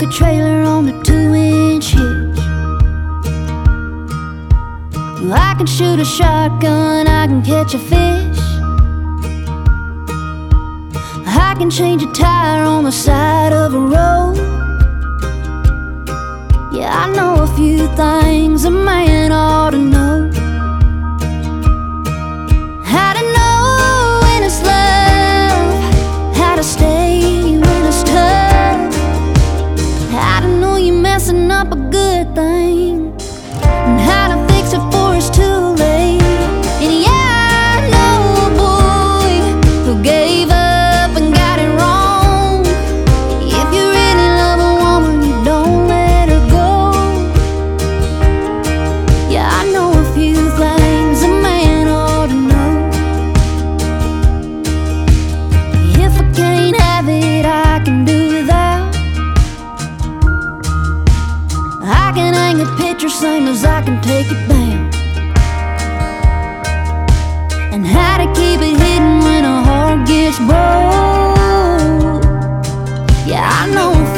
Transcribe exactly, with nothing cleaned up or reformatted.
trailer on the two-inch hitch. I can shoot a shotgun, I can catch a fish. I can change a tire on the side of a road. Yeah, I know a few things a man ought to know. How to know when it's love, how to stay when it's tough, how to know you're messing up a good thing, and how to fix it before it's too late. And yeah, I know a boy who gave up and got it wrong. If you really love a woman, you don't let her go. Yeah, I know a few things a man ought to know. If I can't have it, I can do without. I can hang a picture same as I can take it down, and how to keep it hidden when a heart gets broke. Yeah, I know